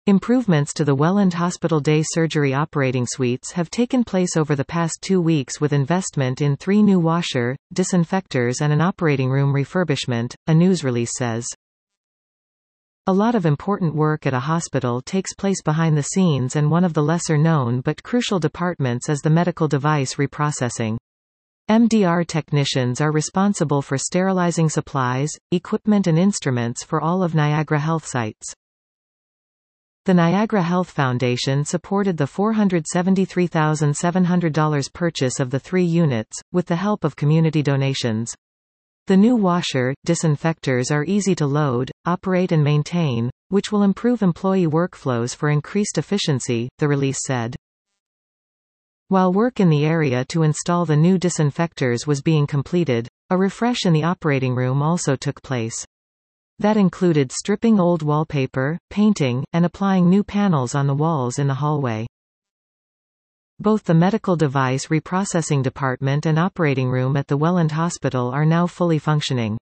Improvements to the Welland Hospital day surgery operating suites have taken place over the past 2 weeks with investment in 3 new washer, disinfectors and an operating room refurbishment, a news release says. A lot of important work at a hospital takes place behind the scenes, and one of the lesser known but crucial departments is the medical device reprocessing. MDR technicians are responsible for sterilizing supplies, equipment and instruments for all of Niagara Health sites. The Niagara Health Foundation supported the $473,700 purchase of the 3 units, with the help of community donations. The new washer, disinfectors are easy to load, operate and maintain, which will improve employee workflows for increased efficiency, the release said. While work in the area to install the new disinfectors was being completed, a refresh in the operating room also took place. That included stripping old wallpaper, painting, and applying new panels on the walls in the hallway. Both the medical device reprocessing department and operating room at the Welland Hospital are now fully functioning.